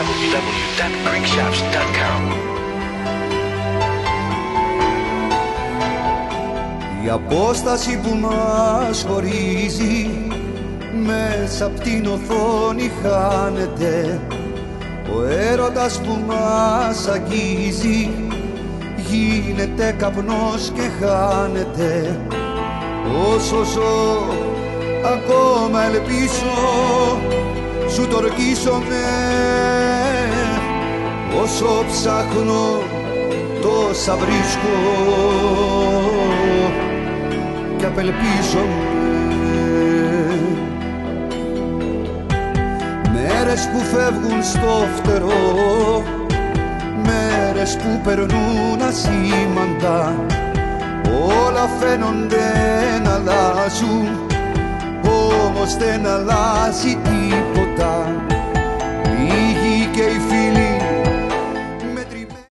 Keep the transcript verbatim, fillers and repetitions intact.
double-u double-u double-u dot greek shops dot com. Η απόσταση που μας χωρίζει μέσα απ' την οθόνη χάνεται. Ο έρωτας που μας αγγίζει γίνεται καπνός και χάνεται. Όσο ζω ακόμα ελπίζω, σου το ορκίζομαι. Όσο ψάχνω τόσα βρίσκω και απελπίζομαι. Μέρες που φεύγουν στο φτερό, μέρες που περνούν ασήμαντα, όλα φαίνονται να αλλάζουν, όμως δεν αλλάζει τίποτα.